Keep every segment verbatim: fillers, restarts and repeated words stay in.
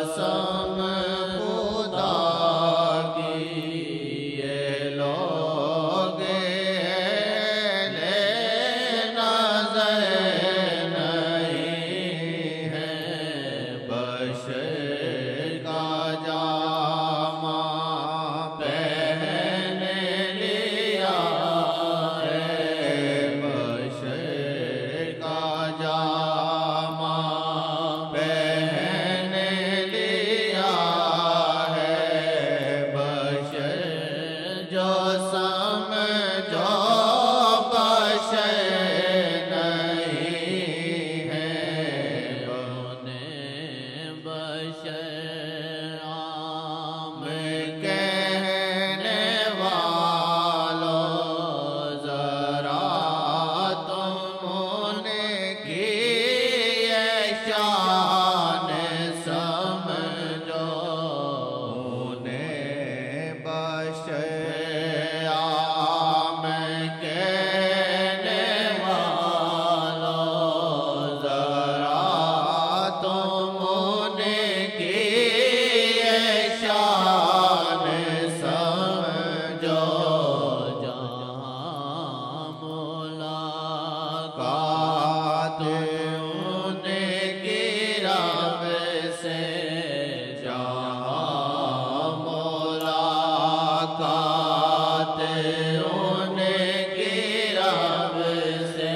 कसम खुदा की ये लोग ले नजर नहीं है बशर का जामा पहन लिया है बशर का जामा पहन लिया है बशर जो समझो बशर नहीं है उन्हें बशर आम कहने वालों जरा तुम उनकी ये शान समझो उन्हें बशर आम कहने वालों जरा तुम उनकी ये शान समझो जहाँ मुलाकात उनकी रब से जहाँ मुलाकात उनकी रब से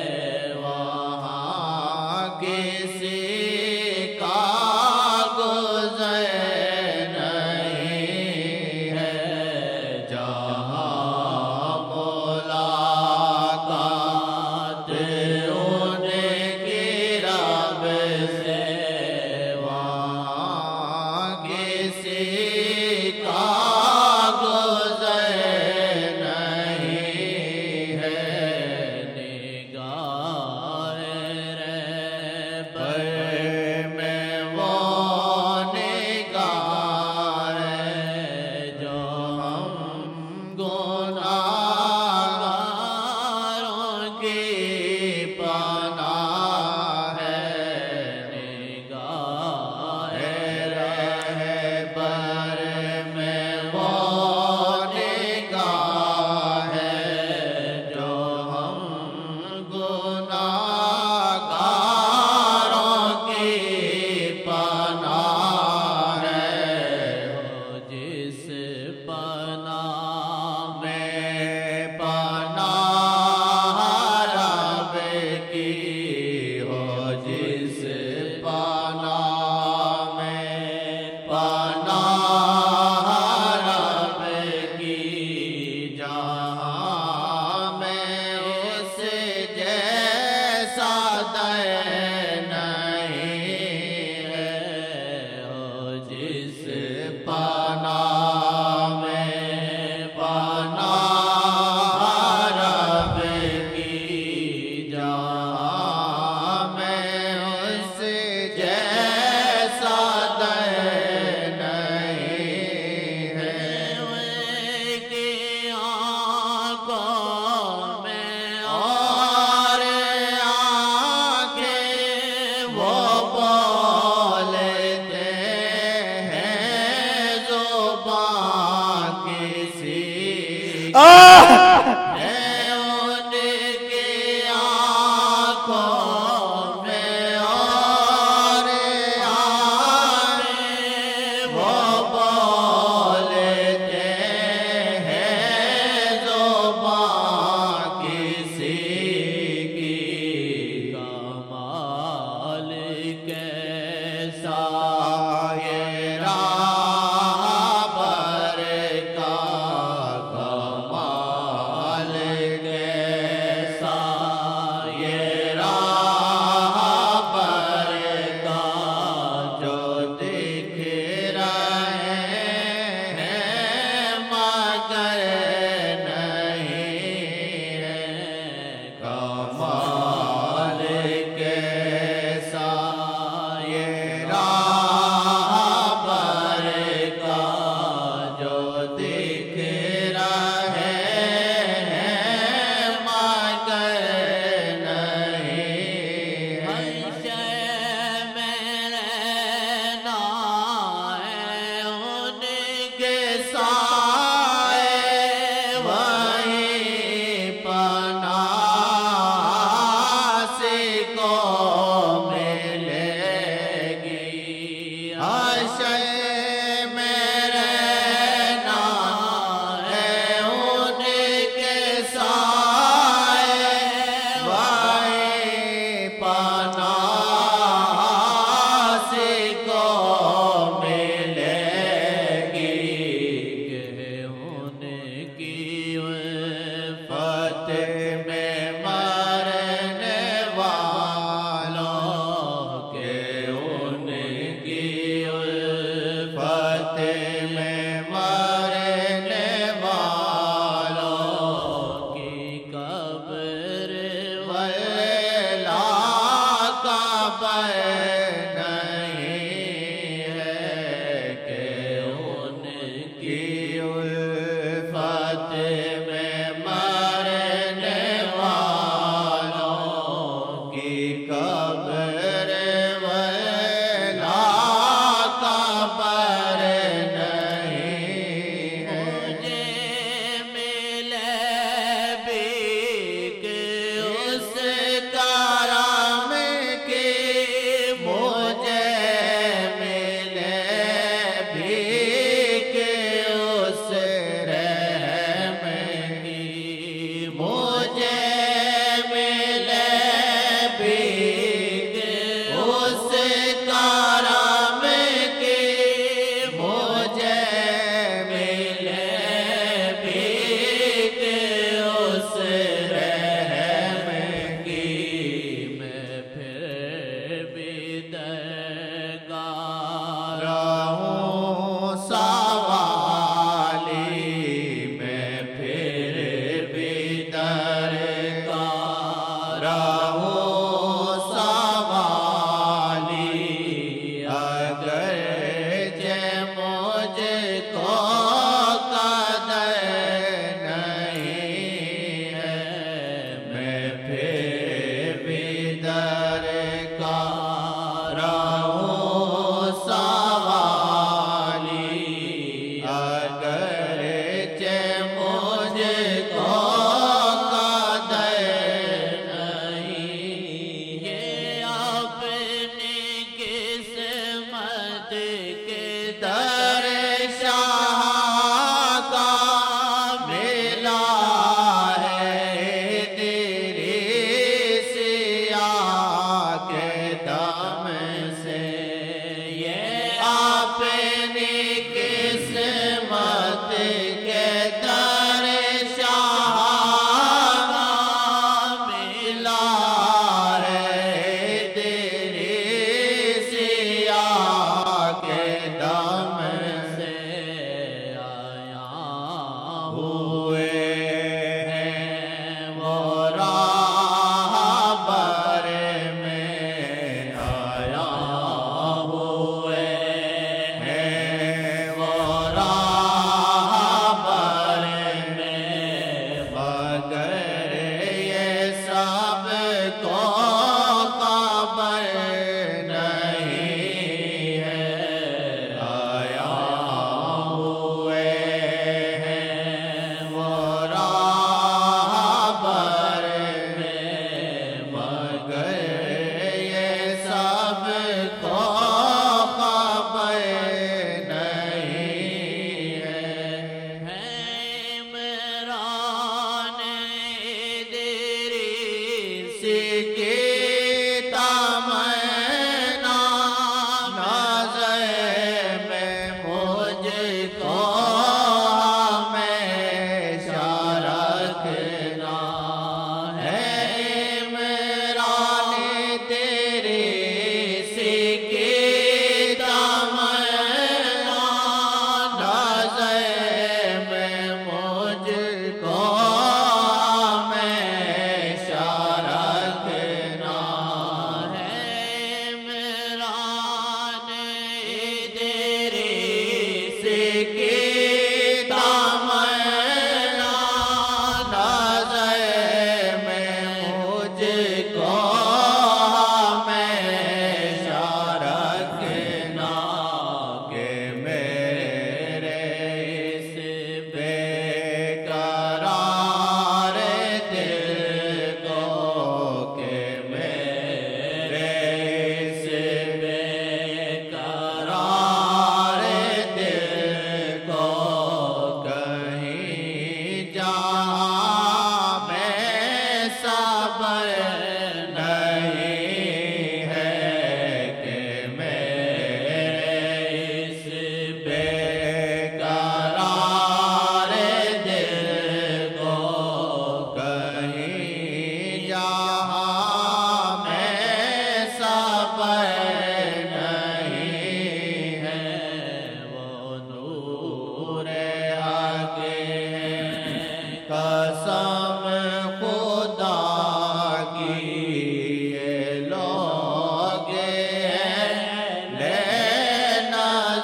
वहाँ किसी का गुज़र नहीं है जहाँ मुलाकात उनकी रब से वहाँ किसी का गुज़र नहीं है निगाह रहबर में वो निगाह है जो हम गुनाहगारों की पनाह है निगाह रहबर में वो निगाह है जो हम गुनाहगारों की पनाह है हो जिस पनाह में पनाह रब की हो जिस पनाह में पनाह रब की जहाँ में उस जैसा दर नहीं है हो जिस पनाह में पनाह रब की जहाँ में उस जैसा दर नहीं है उनकी आँखों में और आँखें वो बोलते हैं ज़ुबान किसी है उनकी आँखों में और आँखें वो बोलते हैं ज़ुबान किसी की कमाल कैसा ये राहबर का कमाल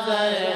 ज़हरा